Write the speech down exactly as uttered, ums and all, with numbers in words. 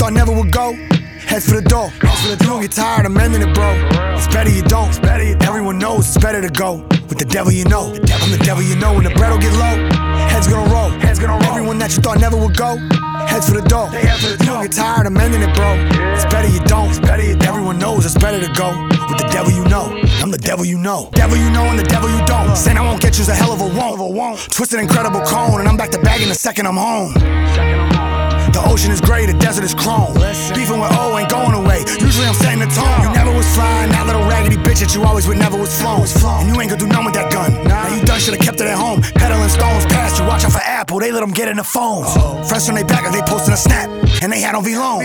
thought never would go, heads for the door. You don't get tired of mending it, bro. It's better you don't. Everyone knows it's better to go with the devil you know. I'm the devil you know. When the bread will get low, heads gonna roll. Everyone that you thought never would go, heads for the door. You don't get tired of mending it, bro. It's better you don't. Everyone knows it's better to go with the devil you know. I'm the devil you know. Devil you know and the devil you don't. Saying I won't get you's a hell of a won't. Twisted incredible cone, and I'm back to back in a second I'm home. The ocean is gray, the desert is chrome. Beefing with O ain't going away. Usually I'm setting the tone. You never was flying, that little raggedy bitch that you always would never was flown. And you ain't gonna do nothing with that gun. Now you done should've kept it at home. Peddling stones past you, watch out for Apple, they let them get in the phones. Friends on they back like they posting a snap, and they had on V-Lone.